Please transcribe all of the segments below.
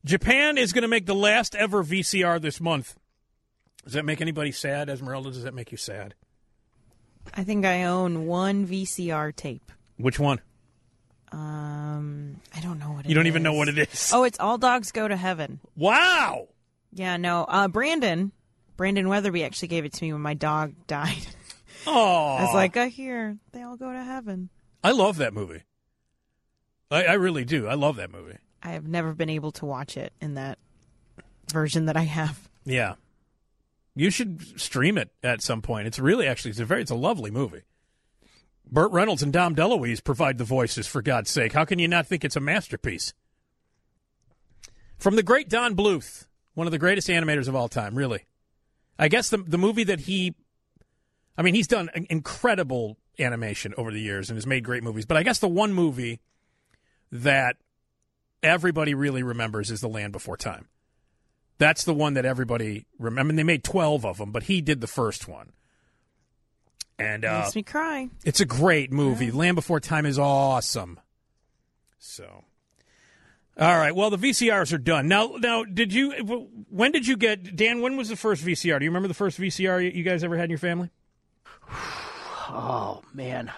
Japan is going to make the last ever VCR this month. Does that make anybody sad, Esmeralda? Does that make you sad? I think I own one VCR tape. Which one? I don't know what it is. You don't even know what it is. Oh, it's All Dogs Go to Heaven. Wow. Yeah, no. Brandon Weatherby actually gave it to me when my dog died. Oh. I was like, I hear they all go to heaven. I love that movie. I really do. I love that movie. I have never been able to watch it in that version that I have. Yeah. You should stream it at some point. It's really actually it's a lovely movie. Burt Reynolds and Dom DeLuise provide the voices, for God's sake. How can you not think it's a masterpiece? From the great Don Bluth, one of the greatest animators of all time, really. I guess the movie that he's done incredible animation over the years and has made great movies, but I guess the one movie that everybody really remembers is The Land Before Time. That's the one that everybody remembers. I mean, they made 12 of them, but he did the first one. And makes me cry. It's a great movie. Yeah. Land Before Time is awesome. So, all right. Well, the VCRs are done. Now, when did you get, Dan, when was the first VCR? Do you remember the first VCR you guys ever had in your family? Oh, man.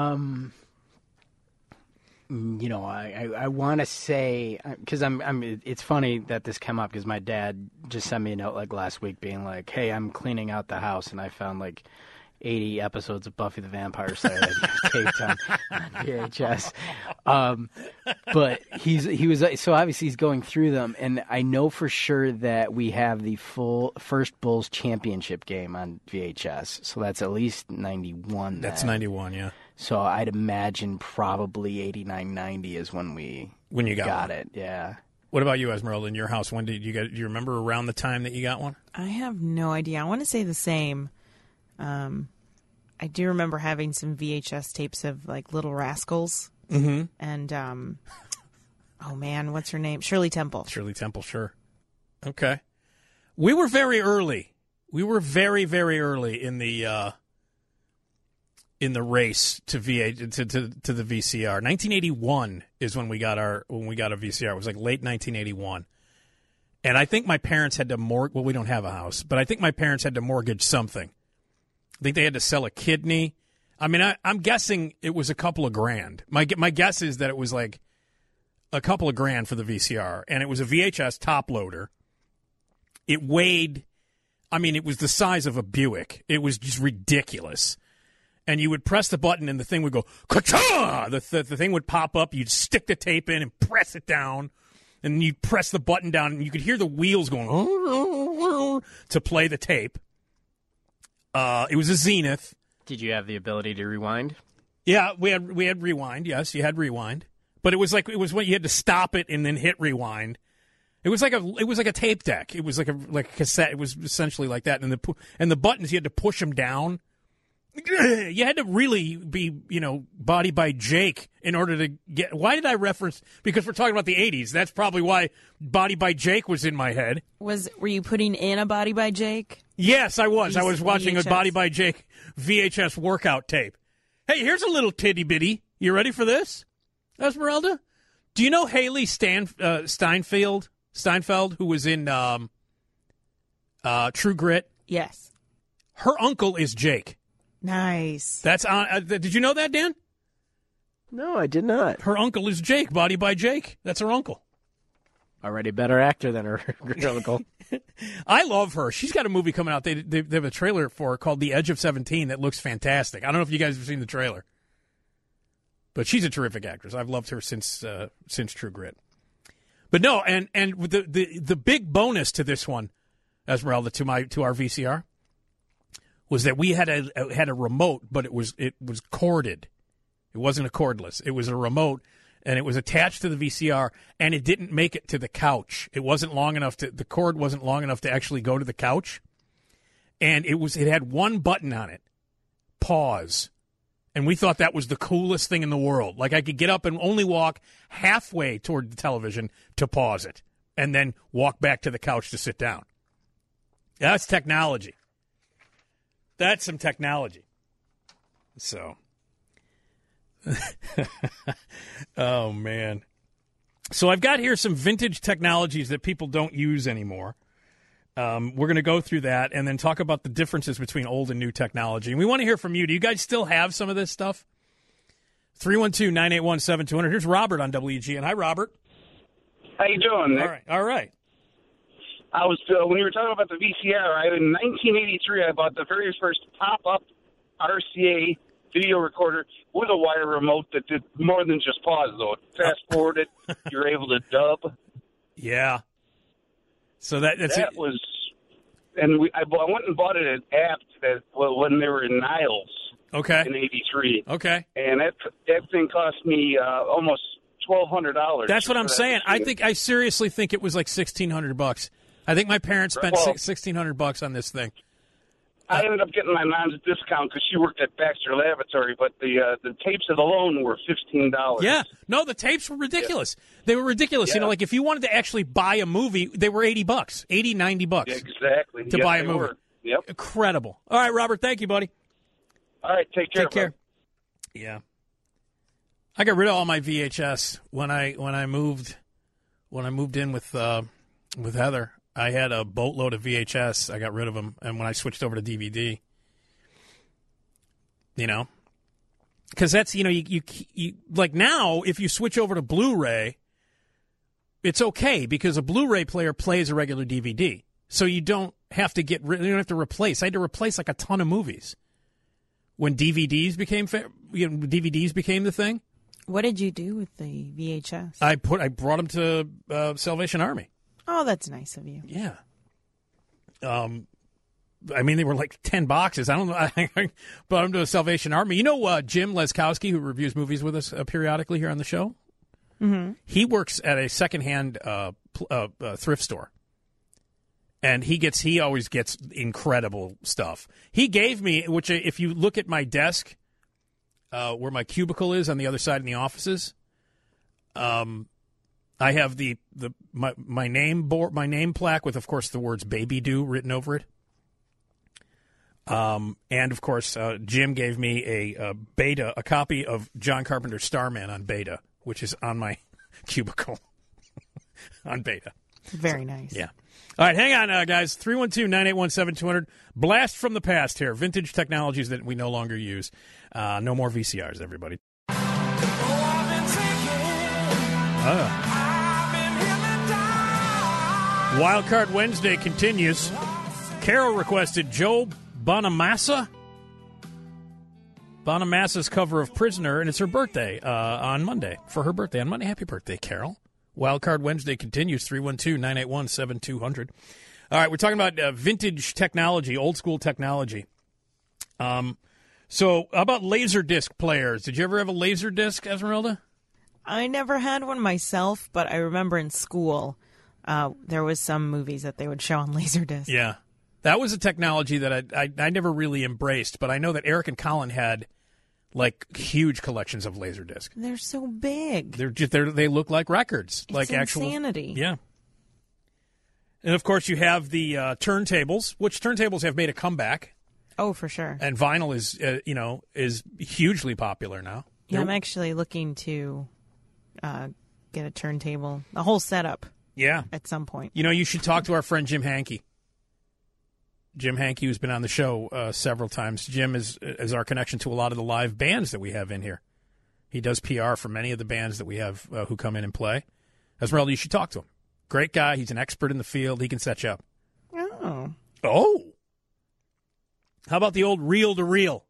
I want to say, because it's funny that this came up because my dad just sent me a note like last week being like, hey, I'm cleaning out the house and I found like 80 episodes of Buffy the Vampire Slayer taped on VHS. But he was so obviously he's going through them, and I know for sure that we have the full first Bulls championship game on VHS. So that's at least 91. That's 91, yeah. So I'd imagine probably 89, 90 is when you got it. Yeah. What about you, Esmeralda, in your house? When did you get? Do you remember around the time that you got one? I have no idea. I want to say the same. I do remember having some VHS tapes of like Little Rascals and oh man, what's her name? Shirley Temple. Shirley Temple, sure. Okay, we were very early. We were very, very early in the race to the VCR. 1981 is when we got a VCR. It was like late 1981. And I think my parents had to well, we don't have a house, but I think my parents had to mortgage something. I think they had to sell a kidney. I mean, I'm guessing it was a couple of grand. My guess is that it was like a couple of grand for the VCR, and it was a VHS top loader. It weighed, it was the size of a Buick. It was just ridiculous. And you would press the button, and the thing would go, ka-cha! The thing would pop up. You'd stick the tape in and press it down, and you'd press the button down, and you could hear the wheels going to play the tape. It was a Zenith. Did you have the ability to rewind? Yeah, we had rewind. Yes, you had rewind, but it was when you had to stop it and then hit rewind. It was like a tape deck. It was like a cassette. It was essentially like that, and the buttons you had to push them down. You had to really be, Body by Jake in order to get. Why did I reference? Because we're talking about the 80s. That's probably why Body by Jake was in my head. Were you putting in a Body by Jake? Yes, I was. I was watching a Body by Jake VHS workout tape. Hey, here's a little titty bitty. You ready for this, Esmeralda? Do you know Haley Steinfeld, who was in True Grit? Yes. Her uncle is Jake. Nice. That's on. Did you know that, Dan? No, I did not. Her uncle is Jake, Body by Jake. That's her uncle. Already a better actor than her uncle. I love her. She's got a movie coming out. They have a trailer for her called The Edge of 17 that looks fantastic. I don't know if you guys have seen the trailer, but she's a terrific actress. I've loved her since True Grit. But no, and the big bonus to this one, Esmeralda, to our VCR, was that we had a remote, but it was corded. It wasn't a cordless. It was a remote, and it was attached to the VCR, and it didn't make it to the couch. It wasn't long enough the cord wasn't long enough to actually go to the couch. And it had one button on it, pause. And we thought that was the coolest thing in the world. Like I could get up and only walk halfway toward the television to pause it, and then walk back to the couch to sit down. That's technology. That's some technology. So, oh, man. So I've got here some vintage technologies that people don't use anymore. We're going to go through that and then talk about the differences between old and new technology. And we want to hear from you. Do you guys still have some of this stuff? 312-981-7200. Here's Robert on WGN. Hi, Robert. How you doing, Nick? All right. I was when you were talking about the VCR. In 1983, I bought the very first pop-up RCA video recorder with a wire remote that did more than just pause, though. Fast forward it, you're able to dub. Yeah. So that was, and I went and bought it at Apt when they were in Niles. Okay. In '83. Okay. And that thing cost me almost $1,200. That's what I'm saying. I seriously think it was like $1,600. I think my parents spent $1,600 on this thing. I ended up getting my mom's discount because she worked at Baxter Laboratory, but the tapes alone were $15. Yeah, no, the tapes were ridiculous. Yeah. They were ridiculous. Yeah. You know, like if you wanted to actually buy a movie, they were $80, $90. Yeah, exactly. To buy a movie. Were. Yep. Incredible. All right, Robert. Thank you, buddy. All right, take care. Take care. Yeah, I got rid of all my VHS when I moved in with Heather. I had a boatload of VHS. I got rid of them, and when I switched over to DVD, because that's you like now if you switch over to Blu-ray, it's okay because a Blu-ray player plays a regular DVD, so you don't have to replace. I had to replace like a ton of movies when DVDs became the thing. What did you do with the VHS? I brought them to Salvation Army. Oh, that's nice of you. Yeah. I mean, they were like 10 boxes. I don't know. I brought them to a Salvation Army. You know Jim Leskowski, who reviews movies with us periodically here on the show? Mm-hmm. He works at a secondhand thrift store. And he always gets incredible stuff. He gave me, which if you look at my desk, where my cubicle is on the other side in the offices, I have my name plaque with, of course, the words "Baby Do" written over it. And of course, Jim gave me a copy of John Carpenter's Starman on Beta, which is on my cubicle on Beta. Very nice. Yeah. All right, hang on, guys. 312-981-7200. Blast from the past here. Vintage technologies that we no longer use. No more VCRs, everybody. Wild Card Wednesday continues. Carol requested Joe Bonamassa. Bonamassa's cover of Prisoner, and it's her birthday on Monday. For her birthday on Monday. Happy birthday, Carol. Wild Card Wednesday continues. 312-981-7200. All right, we're talking about vintage technology, old school technology. So how about Laserdisc players? Did you ever have a Laserdisc, Esmeralda? I never had one myself, but I remember in school there was some movies that they would show on Laserdisc. Yeah. That was a technology that I never really embraced, but I know that Eric and Colin had like huge collections of Laserdisc. They're so big. They look like records. It's like insanity. Actual. Yeah. And of course you have the turntables, which turntables have made a comeback. Oh, for sure. And vinyl is hugely popular now. Yeah, I'm actually looking to get a turntable, a whole setup. Yeah. At some point. You should talk to our friend Jim Hankey. Jim Hankey, who's been on the show several times. Jim is our connection to a lot of the live bands that we have in here. He does PR for many of the bands that we have who come in and play. Esmeralda, you should talk to him. Great guy. He's an expert in the field. He can set you up. Oh. How about the old reel-to-reel?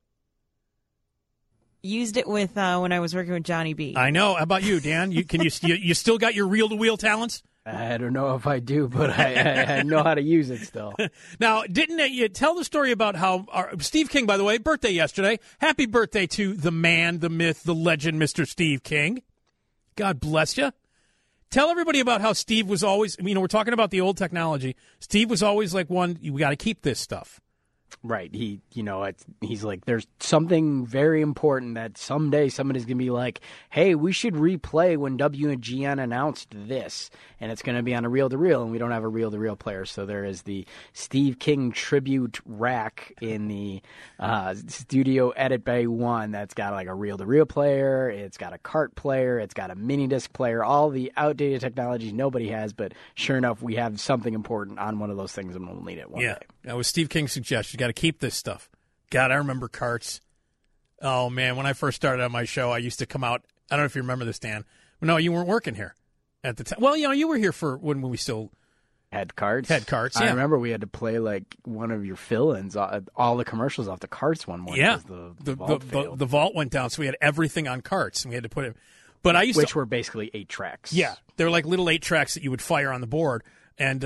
Used it with when I was working with Johnny B. I know. How about you, Dan? You still got your reel-to-wheel talents? I don't know if I do, but I know how to use it still. Now, didn't you tell the story about how Steve King, by the way, birthday yesterday. Happy birthday to the man, the myth, the legend, Mr. Steve King. God bless you. Tell everybody about how Steve was always, we're talking about the old technology. Steve was always like we got to keep this stuff. Right. He's like, there's something very important that someday somebody's going to be like, hey, we should replay when WGN announced this. And it's going to be on a reel-to-reel, and we don't have a reel-to-reel player. So there is the Steve King tribute rack in the Studio Edit Bay 1 that's got like a reel-to-reel player. It's got a cart player. It's got a mini disc player. All the outdated technologies nobody has, but sure enough, we have something important on one of those things, and we'll need it one day. That was Steve King's suggestion. You got to keep this stuff. God, I remember carts. Oh, man, when I first started on my show, I used to come out. I don't know if you remember this, Dan. No, you weren't working here at the time. Well, you were here for when we still had carts. Yeah. I remember we had to play like one of your fill-ins, all the commercials off the carts one morning. Yeah, the vault went down, so we had everything on carts, and we had to put it. But which were basically 8 tracks. Yeah, they were like little 8 tracks that you would fire on the board, and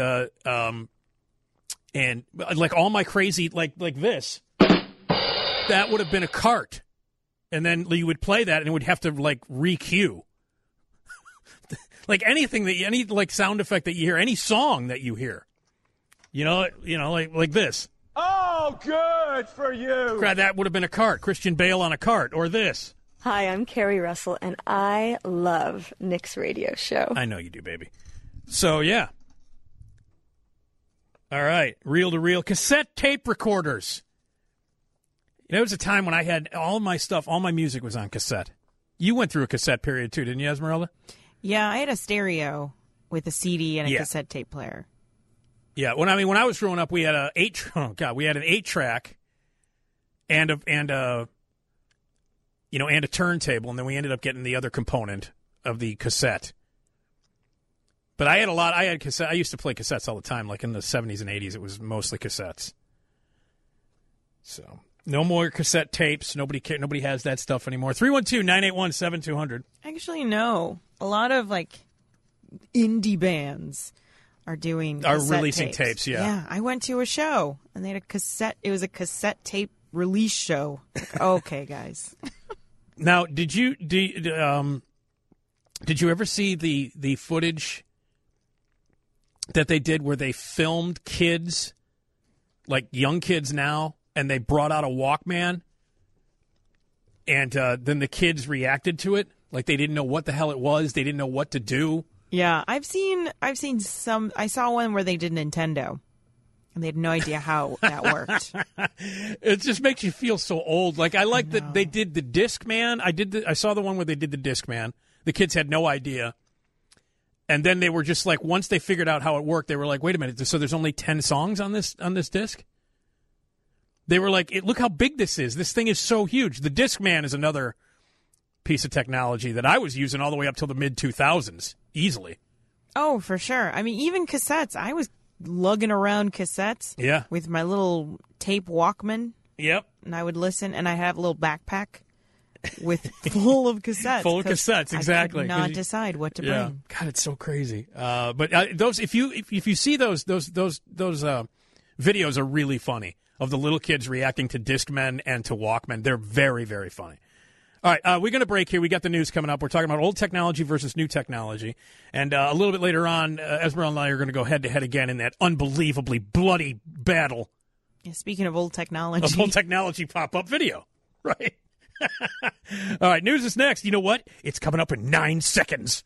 like all my crazy like this, that would have been a cart, and then you would play that, and it would have to like re-cue. Like anything any like sound effect that you hear, any song that you hear, like this. Oh, good for you. That would have been a cart. Christian Bale on a cart, or this. Hi, I'm Carrie Russell, and I love Nick's radio show. I know you do, baby. So, yeah. All right. Reel-to-reel. Cassette tape recorders. There was a time when I had all my stuff, all my music was on cassette. You went through a cassette period, too, didn't you, Esmeralda? Yeah, I had a stereo with a CD and a cassette tape player. Yeah. When I was growing up, we had an 8-track and a turntable, and then we ended up getting the other component of the cassette. But I had cassette. I used to play cassettes all the time. Like in the 70s and 80s, it was mostly cassettes. So no more cassette tapes. Nobody has that stuff anymore. 312-981-7200. Actually, no. A lot of like indie bands are releasing tapes. Yeah, I went to a show and they had a cassette. It was a cassette tape release show. Like, okay, guys. Now, did you ever see the footage that they did where they filmed kids, like young kids now, and they brought out a Walkman, and then the kids reacted to it like they didn't know what the hell it was, they didn't know what to do? Yeah, I've seen some. I saw one where they did Nintendo. And they had no idea how that worked. It just makes you feel so old. Like I like that they did the Discman. I saw the one where they did the Discman. The kids had no idea. And then they were just like, once they figured out how it worked, they were like, wait a minute, so there's only 10 songs on this disc? They were like, look how big this is. This thing is so huge. The Discman is another piece of technology that I was using all the way up till the mid-2000s, easily. Oh, for sure. I mean, even cassettes. I was lugging around cassettes with my little tape Walkman. Yep. And I would listen, and I have a little backpack with full of cassettes. Full of cassettes, exactly. I could not decide what to bring. God, it's so crazy. But those, if you see those videos are really funny of the little kids reacting to Discmen and to Walkman. They're very, very funny. All right, we're going to break here. We got the news coming up. We're talking about old technology versus new technology. And a little bit later on, Esmeralda and I are going to go head-to-head again in that unbelievably bloody battle. Yeah, speaking of old technology. Of old technology pop-up video, right? All right, news is next. You know what? It's coming up in 9 seconds.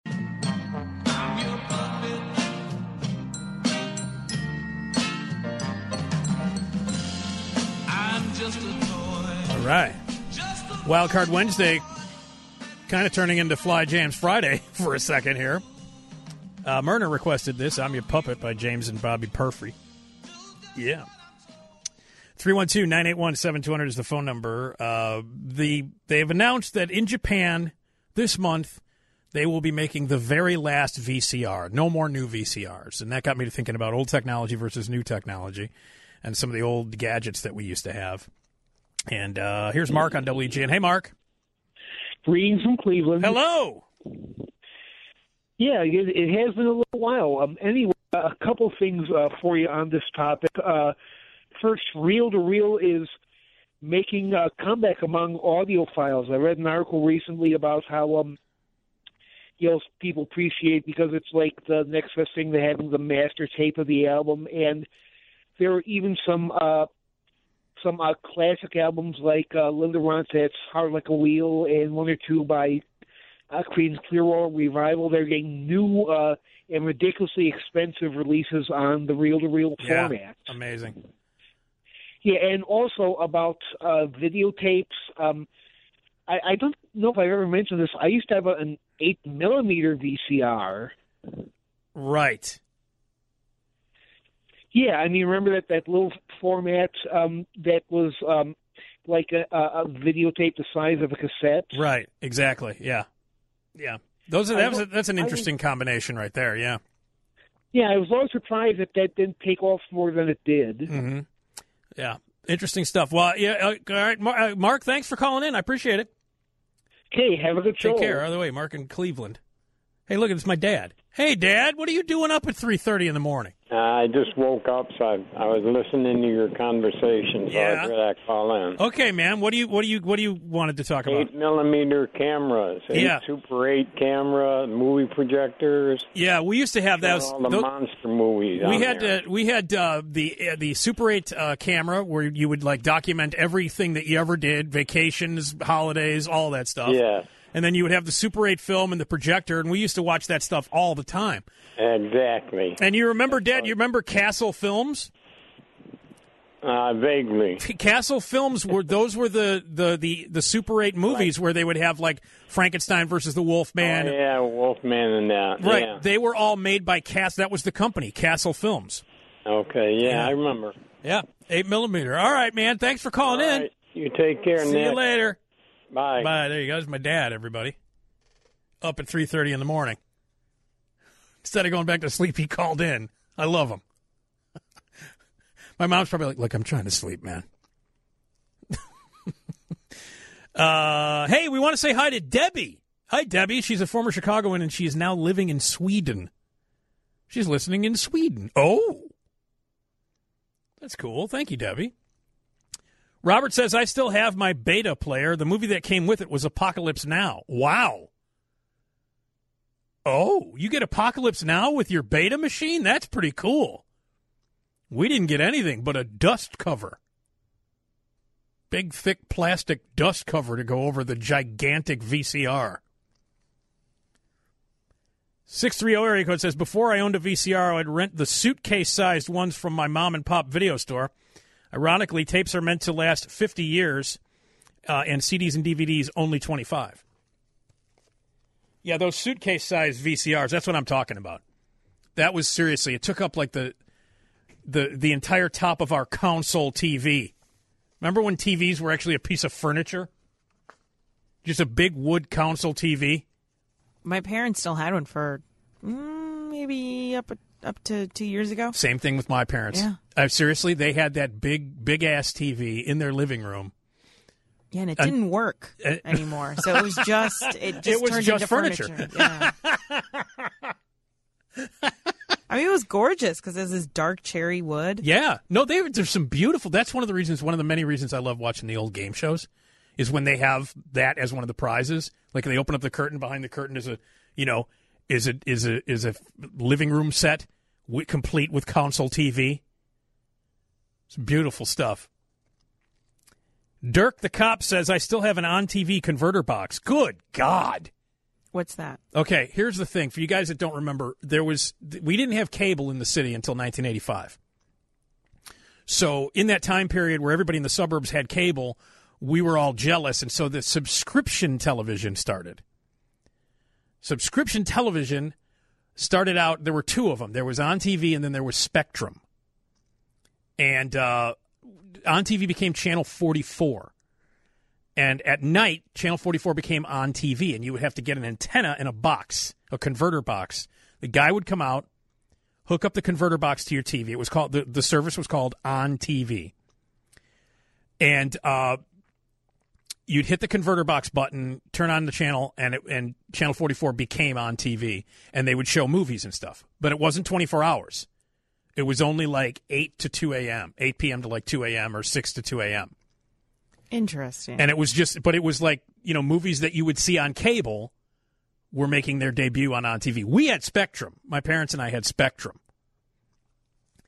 All right. Wild Card Wednesday kind of turning into Fly Jams Friday for a second here. Myrna requested this, I'm Your Puppet by James and Bobby Perfrey. Yeah. 312-981-7200 is the phone number. They've announced that in Japan this month they will be making the very last VCR. No more new VCRs. And that got me to thinking about old technology versus new technology and some of the old gadgets that we used to have. And here's Mark on WGN. Hey, Mark. Greetings from Cleveland. Hello. Yeah, it has been a little while. Anyway, a couple things for you on this topic. First, reel-to-reel is making a comeback among audiophiles. I read an article recently about how people appreciate because it's like the next best thing to having the master tape of the album, and there are even some some classic albums like Linda Ronstadt's Hard Like a Wheel and one or two by Creedence Clearwater Revival. They're getting new and ridiculously expensive releases on the reel-to-reel format. Amazing. Yeah, and also about videotapes. I don't know if I ever mentioned this. I used to have an 8mm VCR. Right. Yeah, I mean, remember that little format that was like a videotape the size of a cassette? Right, exactly, yeah. Yeah. That's an interesting combination right there, yeah. Yeah, I was always surprised that didn't take off more than it did. Mm-hmm. Yeah, interesting stuff. Well, yeah, all right, Mark, thanks for calling in. I appreciate it. Okay, have a good show. Take care. By the way, Mark in Cleveland. Hey, look, it's my dad. Hey, Dad, what are you doing up at 3:30 in the morning? I just woke up, so I was listening to your conversation, so I figured I'd call in. Okay, man. What do you wanted to talk about? 8mm cameras, Super 8 camera, movie projectors. Yeah, we used to have those. All the monster movies. We had the Super 8 camera where you would like document everything that you ever did, vacations, holidays, all that stuff. Yeah. And then you would have the Super 8 film and the projector, and we used to watch that stuff all the time. Exactly. And you remember, Dad, you remember Castle Films? Vaguely. Castle Films were the Super 8 movies where they would have like Frankenstein versus the Wolfman. Oh, yeah, Wolfman and that. Right. Yeah. They were all made by That was the company, Castle Films. Okay, yeah, I remember. Yeah, 8mm. All right, man. Thanks for calling in. You take care, See Nick. you later. Bye. Bye. There you go. There's my dad, everybody. Up at 3:30 in the morning. Instead of going back to sleep, he called in. I love him. My mom's probably like, look, I'm trying to sleep, man. Hey, we want to say hi to Debbie. Hi, Debbie. She's a former Chicagoan, and she is now living in Sweden. She's listening in Sweden. Oh. That's cool. Thank you, Debbie. Robert says, I still have my beta player. The movie that came with it was Apocalypse Now. Wow. Oh, you get Apocalypse Now with your beta machine? That's pretty cool. We didn't get anything but a dust cover. Big, thick plastic dust cover to go over the gigantic VCR. 630 area code says, before I owned a VCR, I'd rent the suitcase-sized ones from my mom-and-pop video store. Ironically, tapes are meant to last 50 years, and CDs and DVDs only 25. Yeah, those suitcase-sized VCRs, that's what I'm talking about. That was seriously, it took up like the entire top of our console TV. Remember when TVs were actually a piece of furniture? Just a big wood console TV? My parents still had one for maybe up to 2 years ago. Same thing with my parents. Yeah. Seriously, they had that big-ass TV in their living room. Yeah, and it didn't work anymore. So it was just turned into furniture. Yeah. I mean, it was gorgeous because there's this dark cherry wood. Yeah. No, there's some beautiful. That's one of the many reasons I love watching the old game shows is when they have that as one of the prizes. Like they open up the curtain, behind the curtain is a living room set complete with console TV. It's beautiful stuff. Dirk the cop says, I still have an on-TV converter box. Good God. What's that? Okay, here's the thing. For you guys that don't remember, we didn't have cable in the city until 1985. So in that time period where everybody in the suburbs had cable, we were all jealous, and so the subscription television started. Subscription television started out, there were two of them. There was On TV, and then there was Spectrum. And On TV became Channel 44. And at night, Channel 44 became On TV, and you would have to get an antenna in a box, a converter box. The guy would come out, hook up the converter box to your TV. It was called the service was called On TV. And you'd hit the converter box button, turn on the channel, and Channel 44 became On TV, and they would show movies and stuff. But it wasn't 24 hours. It was only like 8 to 2 a.m., 8 p.m. to like 2 a.m. or 6 to 2 a.m. Interesting. And it was like, movies that you would see on cable were making their debut on TV. We had Spectrum. My parents and I had Spectrum.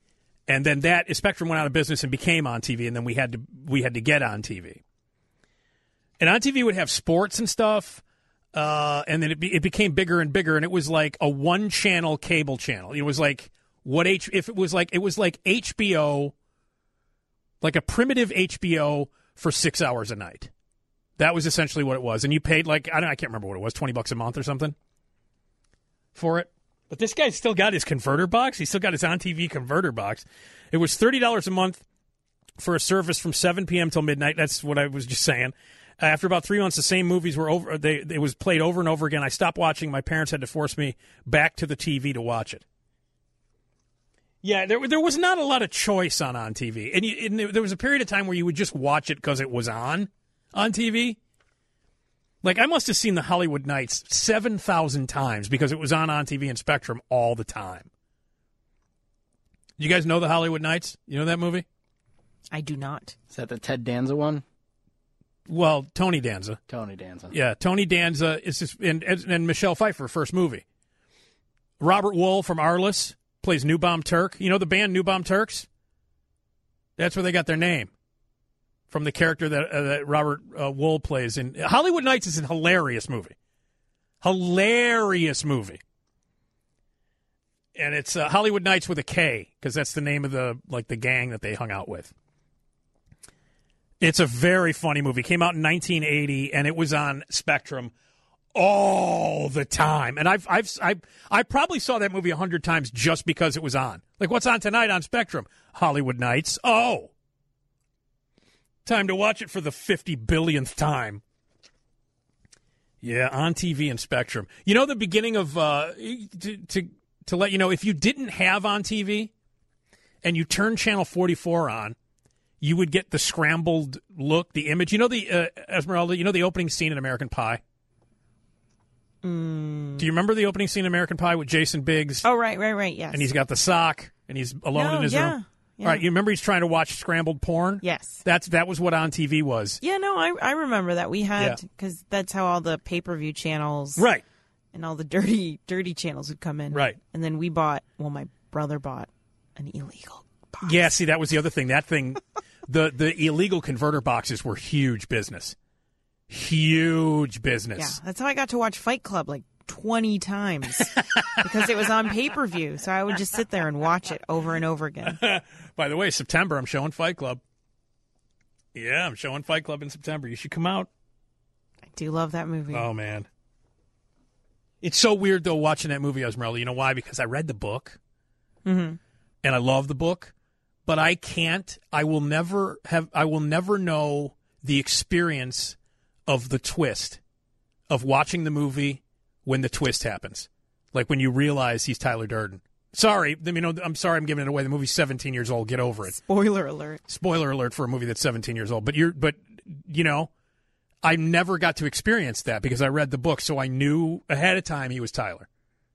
And then Spectrum went out of business and became On TV, and then we had to get On TV. And On TV would have sports and stuff, and then it became bigger and bigger, and it was like a one-channel cable channel. It was like it was like HBO, like a primitive HBO for 6 hours a night. That was essentially what it was, and you paid I can't remember what it was, $20 a month or something for it. But this guy's still got his converter box. He's still got his On TV converter box. It was $30 a month for a service from 7 p.m. till midnight. That's what I was just saying. After about 3 months, the same movies were over. It was played over and over again. I stopped watching. My parents had to force me back to the TV to watch it. Yeah, there was not a lot of choice on TV. And there was a period of time where you would just watch it because it was on TV. Like, I must have seen the Hollywood Nights 7,000 times because it was on TV and Spectrum all the time. You guys know the Hollywood Nights? You know that movie? I do not. Is that the Ted Danza one? Well, Tony Danza. Tony Danza. Yeah, Tony Danza is just, and Michelle Pfeiffer, first movie. Robert Wool from Arliss plays New Bomb Turk. You know the band New Bomb Turks? That's where they got their name. From the character that Robert Wool plays in Hollywood Nights. Is a hilarious movie. Hilarious movie. And it's Hollywood Nights with a K, because that's the name of the gang that they hung out with. It's a very funny movie. It came out in 1980, and it was on Spectrum all the time. And I probably saw that movie 100 times just because it was on. Like, what's on tonight on Spectrum? Hollywood Nights. Oh. Time to watch it for the 50 billionth time. Yeah, On TV and Spectrum. You know the beginning of to let you know, if you didn't have On TV and you turned channel 44 on, you would get the scrambled look, the image. You know the Esmeralda, you know the opening scene in American Pie? Do you remember the opening scene in American Pie with Jason Biggs? Oh, right, yes. And he's got the sock, and he's alone in his room. Yeah. All right, you remember he's trying to watch scrambled porn? Yes. That was what On TV was. Yeah, no, I remember that. We had, because that's how all the pay-per-view channels. Right. And all the dirty channels would come in. Right. And then my brother bought an illegal box. Yeah, see, that was the other thing. That thing, the illegal converter boxes were huge business. Huge business. Yeah, that's how I got to watch Fight Club 20 times because it was on pay-per-view. So I would just sit there and watch it over and over again. By the way, September, I'm showing Fight Club. Yeah, I'm showing Fight Club in September. You should come out. I do love that movie. Oh, man. It's so weird, though, watching that movie, Esmeralda. You know why? Because I read the book, and I love the book, but I will never know the experience of the twist of watching the movie when the twist happens. Like when you realize he's Tyler Durden. Sorry, I'm sorry I'm giving it away. The movie's 17 years old. Get over it. Spoiler alert. Spoiler alert for a movie that's 17 years old. But I never got to experience that because I read the book, so I knew ahead of time he was Tyler.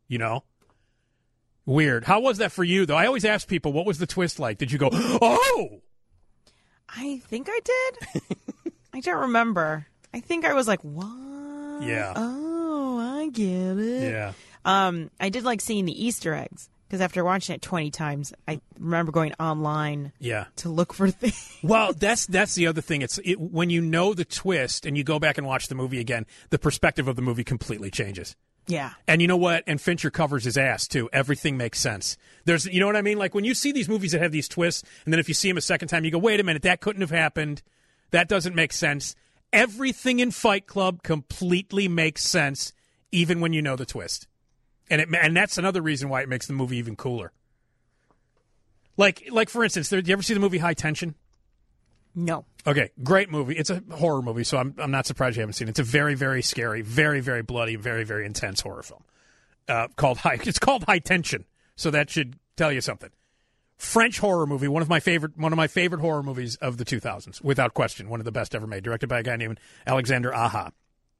Weird. How was that for you, though? I always ask people, what was the twist like? Did you go, oh? I think I did. I don't remember. I think I was like, what? Yeah. Oh, I get it. Yeah. I did like seeing the Easter eggs because after watching it 20 times, I remember going online to look for things. Well, that's the other thing. When you know the twist and you go back and watch the movie again, the perspective of the movie completely changes. Yeah. And you know what? And Fincher covers his ass, too. Everything makes sense. You know what I mean? Like when you see these movies that have these twists, and then if you see them a second time, you go, wait a minute, that couldn't have happened. That doesn't make sense. Everything in Fight Club completely makes sense, even when you know the twist. And that's another reason why it makes the movie even cooler. Like for instance, do you ever see the movie High Tension? No. Okay, great movie. It's a horror movie, so I'm not surprised you haven't seen it. It's a very, very scary, very, very bloody, very, very intense horror film. It's called High Tension, so that should tell you something. French horror movie, one of my favorite horror movies of the 2000s, without question, one of the best ever made, directed by a guy named Alexander Aja.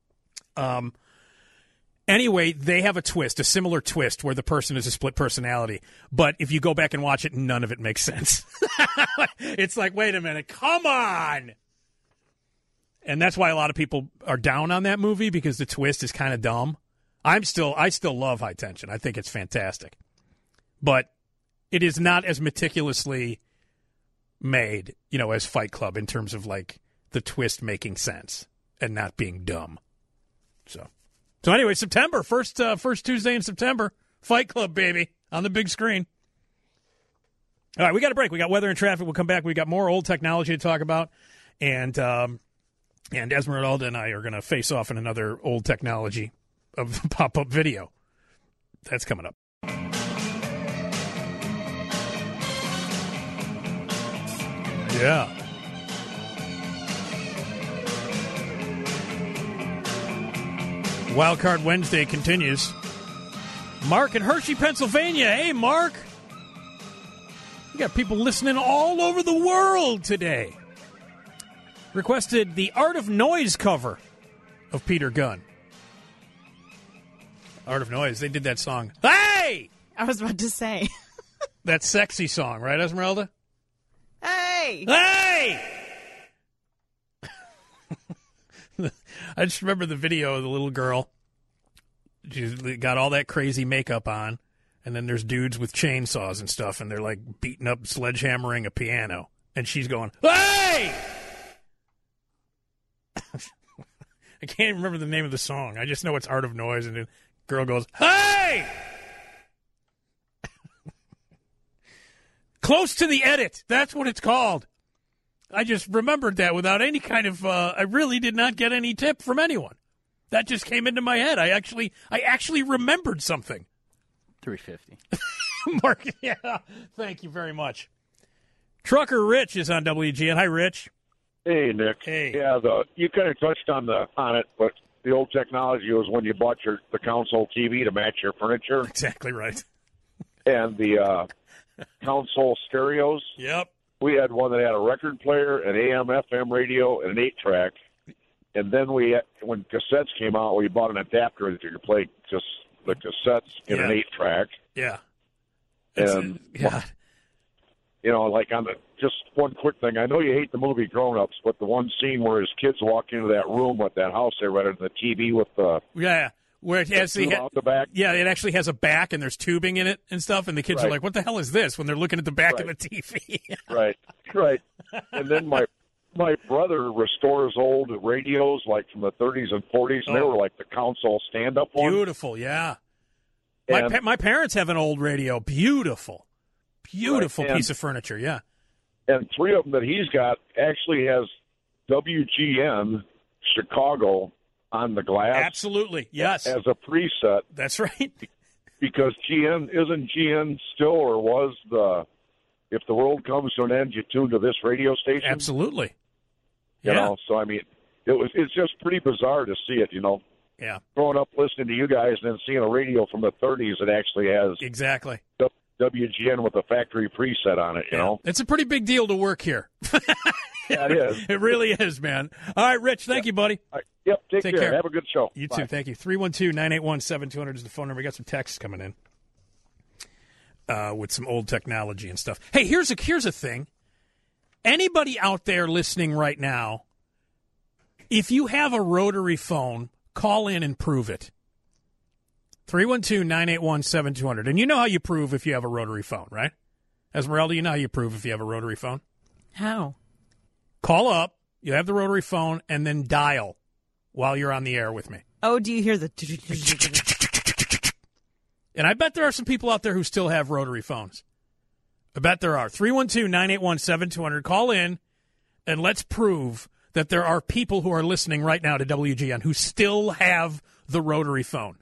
Anyway, they have a similar twist, where the person is a split personality. But if you go back and watch it, none of it makes sense. It's like, wait a minute, come on! And that's why a lot of people are down on that movie, because the twist is kind of dumb. I still love High Tension. I think it's fantastic. But it is not as meticulously made, as Fight Club in terms of like the twist making sense and not being dumb. So anyway, September, first Tuesday in September, Fight Club, baby, on the big screen. All right, we got a break. We got weather and traffic. We'll come back. We got more old technology to talk about, and Esmeralda and I are going to face off in another old technology of pop-up video. That's coming up. Yeah. Wild Card Wednesday continues. Mark in Hershey, Pennsylvania. Hey, Mark. We got people listening all over the world today. Requested the Art of Noise cover of Peter Gunn. Art of Noise. They did that song. Hey! I was about to say. That sexy song, right, Esmeralda? Hey! Hey! I just remember the video of the little girl. She's got all that crazy makeup on, and then there's dudes with chainsaws and stuff, and they're like beating up, sledgehammering a piano, and she's going, "Hey!" I can't remember the name of the song. I just know it's Art of Noise, and the girl goes, "Hey!" Close to the edit. That's what it's called. I just remembered that without any kind of, I really did not get any tip from anyone. That just came into my head. I actually remembered something. 350. Mark, yeah, thank you very much. Trucker Rich is on WGN. Hi, Rich. Hey, Nick. Hey. Yeah, you kind of touched on it, but the old technology was when you bought the console TV to match your furniture. Exactly right. And the console stereos. Yep. We had one that had a record player, an AM, FM radio, and an 8-track. And then when cassettes came out, we bought an adapter that you could play just the cassettes in an 8-track. Yeah. And, like just one quick thing. I know you hate the movie Grown Ups, but the one scene where his kids walk into that room with that house they rented, the TV with the... Yeah, where it actually out the back. Yeah, it actually has a back, and there's tubing in it and stuff, and the kids are like, what the hell is this, when they're looking at the back of the TV. Right. And then my brother restores old radios, like from the 30s and 40s, and they were like the console stand-up ones. Beautiful, yeah. My parents have an old radio. Beautiful piece of furniture, yeah. And 3 of them that he's got actually has WGN Chicago on the glass. Absolutely, yes. As a preset. That's right. Because isn't GN still, or was if the world comes to an end, you tune to this radio station? Absolutely. You know, so I mean, it's just pretty bizarre to see it, Yeah. Growing up listening to you guys and then seeing a radio from the 30s that actually has exactly WGN with a factory preset on it, you know? It's a pretty big deal to work here. Yeah, it is. It really is, man. All right, Rich, thank you, buddy. Yep, take care. Have a good show. You too, thank you. 312-981-7200 is the phone number. We got some texts coming in with some old technology and stuff. Hey, here's a thing. Anybody out there listening right now, if you have a rotary phone, call in and prove it. 312-981-7200. And you know how you prove if you have a rotary phone, right? Esmeralda, you know how you prove if you have a rotary phone? How? Call up, you have the rotary phone, and then dial while you're on the air with me. Oh, do you hear the... And I bet there are some people out there who still have rotary phones. I bet there are. 312-981-7200. Call in, and let's prove that there are people who are listening right now to WGN who still have the rotary phone.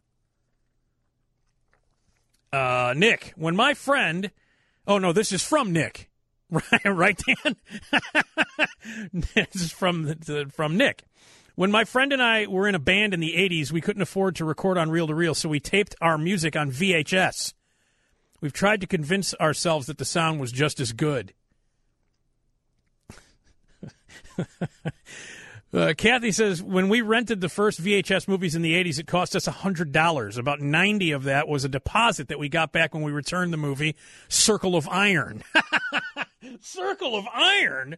Nick, when my friend... Oh, no, this is from Nick. Right, Dan? This is from Nick. When my friend and I were in a band in the 80s, we couldn't afford to record on reel-to-reel, so we taped our music on VHS. We've tried to convince ourselves that the sound was just as good. Kathy says, when we rented the first VHS movies in the 80s, it cost us $100. About 90 of that was a deposit that we got back when we returned the movie Circle of Iron. Circle of Iron?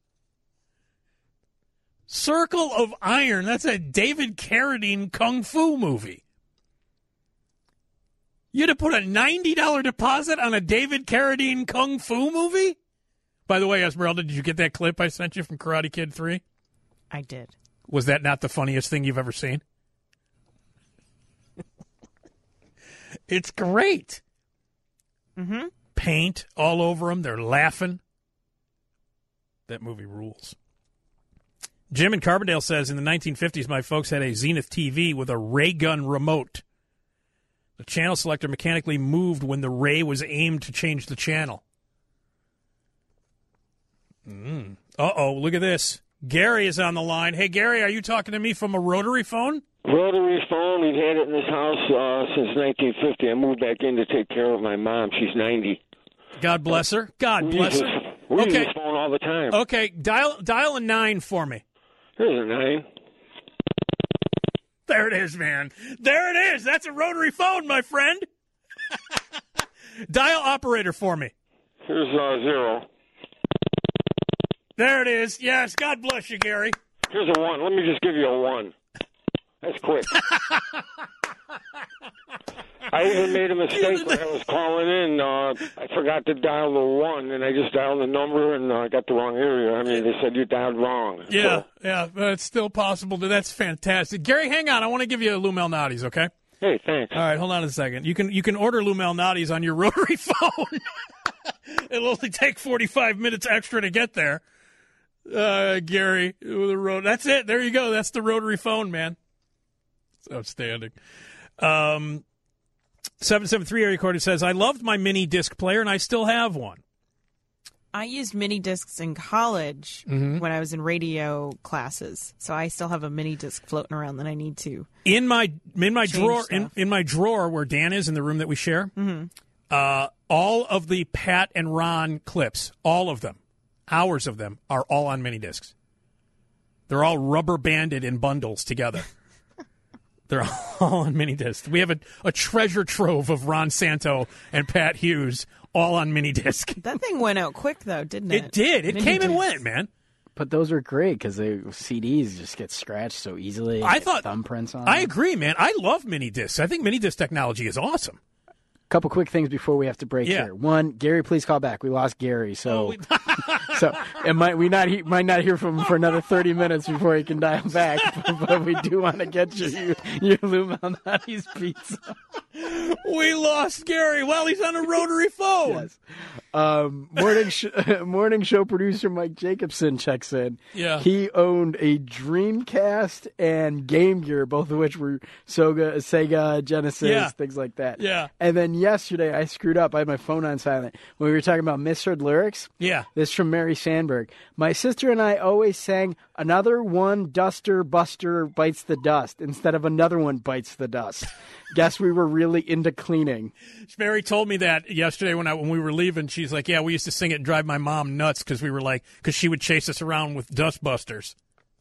Circle of Iron. That's a David Carradine kung fu movie. You'd have put a $90 deposit on a David Carradine Kung Fu movie? By the way, Esmeralda, did you get that clip I sent you from Karate Kid 3? I did. Was that not the funniest thing you've ever seen? It's great. Mm-hmm. Paint all over them. They're laughing. That movie rules. Jim in Carbondale says, in the 1950s, my folks had a Zenith TV with a ray gun remote. The channel selector mechanically moved when the ray was aimed to change the channel. Uh-oh, look at this. Gary is on the line. Hey, Gary, are you talking to me from a rotary phone? Rotary phone. We've had it in this house since 1950. I moved back in to take care of my mom. She's 90. God bless her. God bless her. We use this phone all the time. Okay, dial a 9 for me. Here's a 9. There it is, man. There it is. That's a rotary phone, my friend. Dial operator for me. Here's 0. There it is. Yes, God bless you, Gary. Here's a 1. Let me just give you a 1. That's quick. I even made a mistake when I was calling in. I forgot to dial the 1, and I just dialed the number, and I got the wrong area. I mean, they said you dialed wrong. Yeah, but it's still possible. That's fantastic. Gary, hang on. I want to give you a Lou Malnati's, okay? Hey, thanks. All right, hold on a second. You can order Lou Malnati's on your rotary phone. It'll only take 45 minutes extra to get there. Gary, that's it. There you go. That's the rotary phone, man. It's outstanding. 773 area code says, I loved my mini disc player, and I still have one. I used mini discs in college when I was in radio classes, so I still have a mini disc floating around that I need to. In my drawer, in my drawer where Dan is in the room that we share, all of the Pat and Ron clips, all of them, hours of them, are all on mini discs. They're all rubber banded in bundles together. They're all on mini disc. We have a treasure trove of Ron Santo and Pat Hughes all on mini disc. That thing went out quick, though, didn't it? It did. It came and went, man. But those are great because the CDs just get scratched so easily. I thought thumbprints on. I agree, man. I love mini discs. I think mini disc technology is awesome. Couple quick things before we have to break here. One, Gary, please call back. We lost Gary, so so it might not hear from him for another 30 minutes before he can dial back. But we do want to get your Lou Malnati's pizza. We lost Gary while he's on a rotary phone. Yes. Morning show producer Mike Jacobson checks in. Yeah. He owned a Dreamcast and Game Gear, both of which were Sega, Genesis, things like that. Yeah. And then yesterday I screwed up. I had my phone on silent when we were talking about misheard lyrics. Yeah. This is from Mary Sandberg. My sister and I always sang "Another one duster buster bites the dust" instead of "Another one bites the dust." Guess we were really into cleaning. Mary told me that yesterday when we were leaving. She's like, "Yeah, we used to sing it and drive my mom nuts because because she would chase us around with dust busters."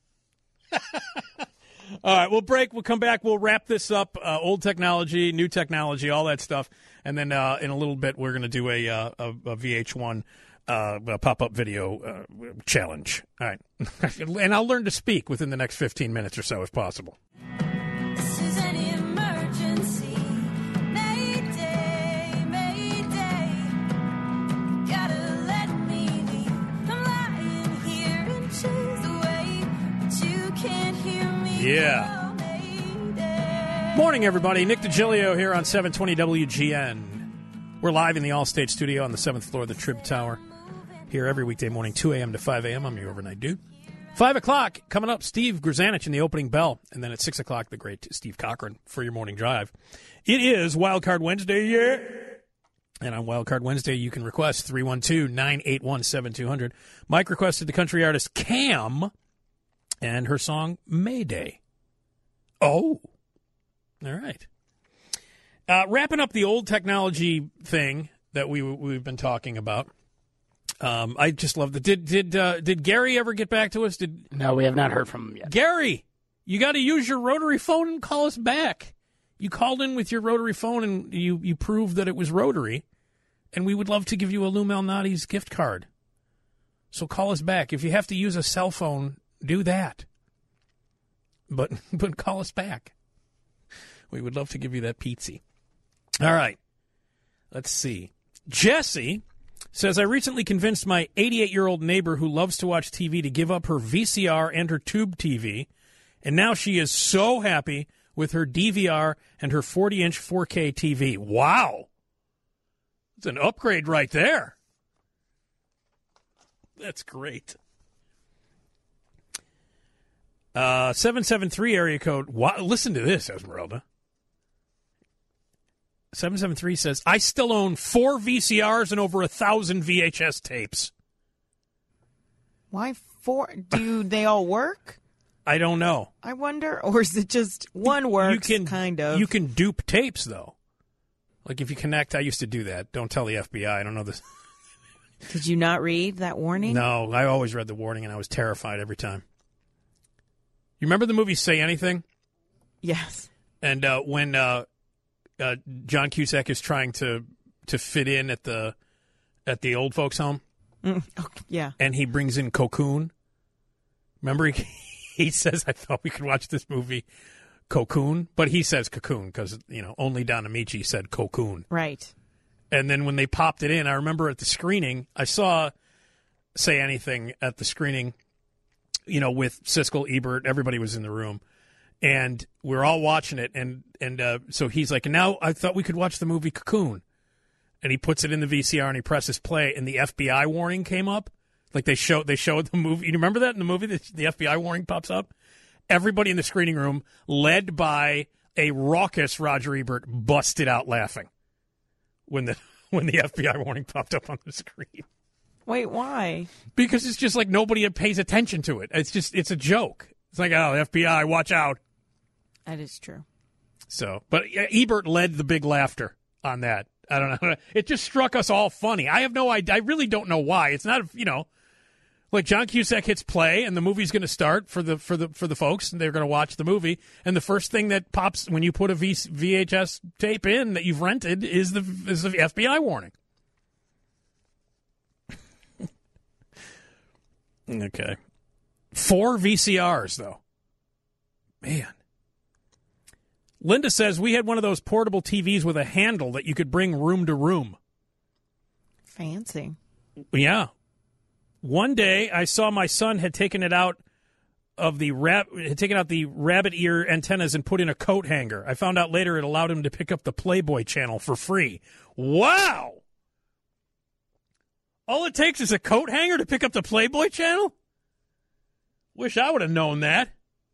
All right, we'll break. We'll come back. We'll wrap this up. Old technology, new technology, all that stuff, and then in a little bit we're going to do a VH1 pop-up video challenge. All right, and I'll learn to speak within the next 15 minutes or so, if possible. This is an emergency. Mayday, mayday. Gotta let me leave. I'm lying here inches away, but you can't hear me. Yeah. Morning, everybody. Nick DiGilio here on 720 WGN. We're live in the Allstate studio on the 7th floor of the Trib Tower. Here every weekday morning, 2 a.m. to 5 a.m. I'm your overnight dude. 5 o'clock, coming up, Steve Grzanich in the opening bell. And then at 6 o'clock, the great Steve Cochran for your morning drive. It is Wildcard Wednesday, yeah. And on Wildcard Wednesday, you can request 312-981-7200. Mike requested the country artist Cam and her song Mayday. Oh. All right. Wrapping up the old technology thing that we've been talking about. I just love the did Gary ever get back to us? No, we have not heard from him yet. Gary, you got to use your rotary phone and call us back. You called in with your rotary phone and you proved that it was rotary, and we would love to give you a Lou Malnati's gift card. So call us back. If you have to use a cell phone, do that. But call us back. We would love to give you that pizza. All right. Let's see. Jesse says, I recently convinced my 88-year-old neighbor who loves to watch TV to give up her VCR and her tube TV, and now she is so happy with her DVR and her 40-inch 4K TV. Wow. It's an upgrade right there. That's great. 773 area code. Wow, listen to this, Esmeralda. 773 says, I still own 4 VCRs and over 1,000 VHS tapes. Why 4? Do they all work? I don't know. I wonder. Or is it just one works, kind of? You can dupe tapes, though. Like if you connect, I used to do that. Don't tell the FBI. I don't know this. Did you not read that warning? No, I always read the warning, and I was terrified every time. You remember the movie Say Anything? Yes. And when John Cusack is trying to fit in at the old folks' home? Yeah. And he brings in Cocoon. Remember, he says, I thought we could watch this movie, Cocoon. But he says Cocoon because, only Don Amici said Cocoon. Right. And then when they popped it in, I remember at the screening, I saw Say Anything at the screening, with Siskel, Ebert, everybody was in the room. And we're all watching it. And so he's like, now I thought we could watch the movie Cocoon. And he puts it in the VCR and he presses play, and the FBI warning came up. Like they showed the movie. You remember that in the movie? The FBI warning pops up. Everybody in the screening room, led by a raucous Roger Ebert, busted out laughing when the FBI warning popped up on the screen. Wait, why? Because it's just like nobody pays attention to it. It's a joke. It's like, oh, FBI, watch out. That is true. So, but Ebert led the big laughter on that. I don't know. It just struck us all funny. I have no idea. I really don't know why. It's not, like John Cusack hits play and the movie's going to start for the folks, and they're going to watch the movie. And the first thing that pops when you put a VHS tape in that you've rented is the FBI warning. Okay. 4 VCRs, though. Man. Linda says we had one of those portable TVs with a handle that you could bring room to room. Fancy. Yeah. One day I saw my son had taken it out of the rabbit ear antennas and put in a coat hanger. I found out later it allowed him to pick up the Playboy channel for free. Wow. All it takes is a coat hanger to pick up the Playboy channel? Wish I would have known that.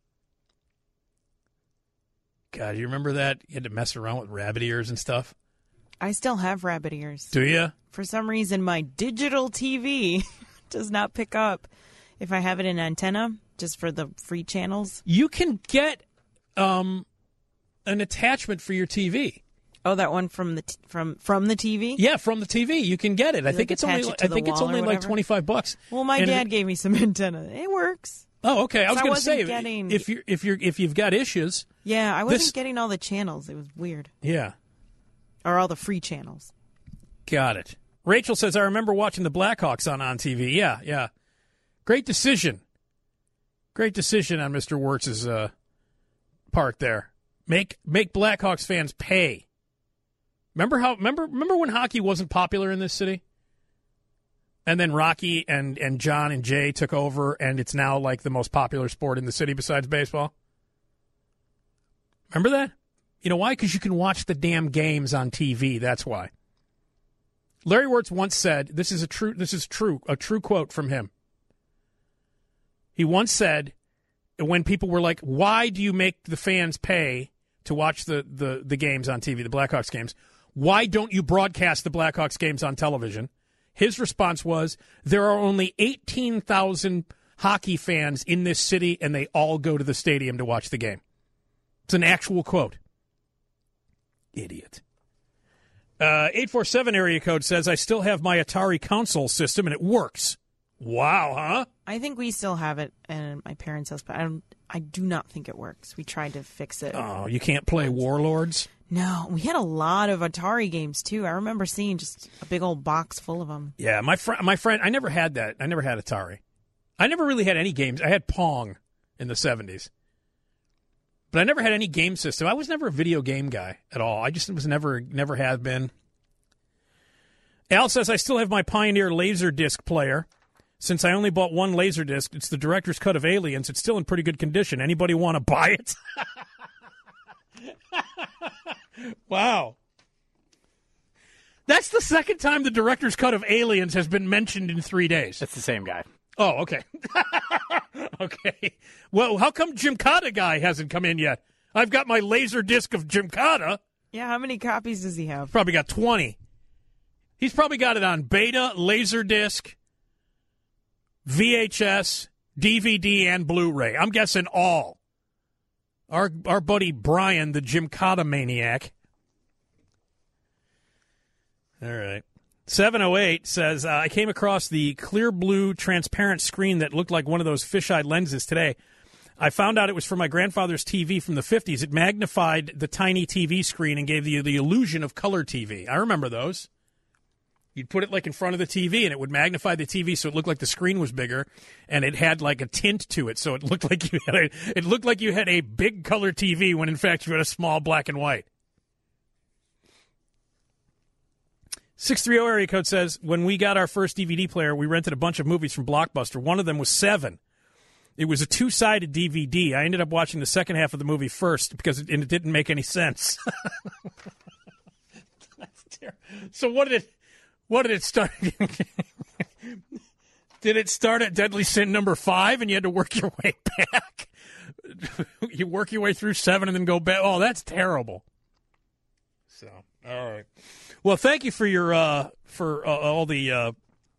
God, you remember that? You had to mess around with rabbit ears and stuff? I still have rabbit ears. Do you? For some reason, my digital TV does not pick up if I have it in antenna, just for the free channels. You can get an attachment for your TV. Oh, that one from the TV? Yeah, from the TV. You can get it. I think it's only like $25. Well, my dad gave me some antenna. It works. Oh, okay. I was going to say getting... if you've got issues. Yeah, I wasn't getting all the channels. It was weird. Yeah. Or all the free channels. Got it. Rachel says, I remember watching the Blackhawks on TV. Yeah. Great decision. Great decision on Mr. Wirtz's part there. Make Blackhawks fans pay. Remember when hockey wasn't popular in this city? And then Rocky and John and Jay took over, and it's now like the most popular sport in the city besides baseball? Remember that? You know why? Because you can watch the damn games on TV. That's why. Larry Wirtz once said, this is a true quote from him. He once said, when people were like, why do you make the fans pay to watch the games on TV, the Blackhawks games? Why don't you broadcast the Blackhawks games on television? His response was, there are only 18,000 hockey fans in this city, and they all go to the stadium to watch the game. It's an actual quote. Idiot. 847 area code says, I still have my Atari console system, and it works. Wow, huh? I think we still have it at my parents' house, but I do not think it works. We tried to fix it. Oh, you can't play Warlords? No, we had a lot of Atari games, too. I remember seeing just a big old box full of them. Yeah, my friend, I never had that. I never had Atari. I never really had any games. I had Pong in the 70s. But I never had any game system. I was never a video game guy at all. I just was never have been. Al says, I still have my Pioneer Laserdisc player. Since I only bought one Laserdisc, it's the director's cut of Aliens. It's still in pretty good condition. Anybody want to buy it? Wow. That's the second time the director's cut of Aliens has been mentioned in 3 days. It's the same guy. Oh, okay. Okay. Well, how come Gymkata guy hasn't come in yet? I've got my Laserdisc of Gymkata. Yeah, how many copies does he have? Probably got 20. He's probably got it on beta, Laserdisc, VHS, DVD, and Blu-ray. I'm guessing all. Our buddy Brian, the Gymkata maniac. All right. 708 says, I came across the clear blue transparent screen that looked like one of those fisheye lenses today. I found out it was for my grandfather's TV from the 50s. It magnified the tiny TV screen and gave you the illusion of color TV. I remember those. You'd put it like in front of the TV, and it would magnify the TV so it looked like the screen was bigger, and it had like a tint to it, so it looked like you had a big color TV when in fact you had a small black and white. 630 area code says, when we got our first DVD player, we rented a bunch of movies from Blockbuster. One of them was Seven. It was a two-sided DVD. I ended up watching the second half of the movie first because it didn't make any sense. That's terrible. So what did it start? Did it start at Deadly Sin number 5 and you had to work your way back? You work your way through 7 and then go back. Oh, that's terrible. So, all right. Well, thank you for your all the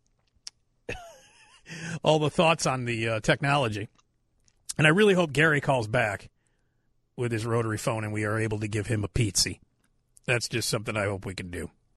thoughts on the technology, and I really hope Gary calls back with his rotary phone and we are able to give him a pizza. That's just something I hope we can do.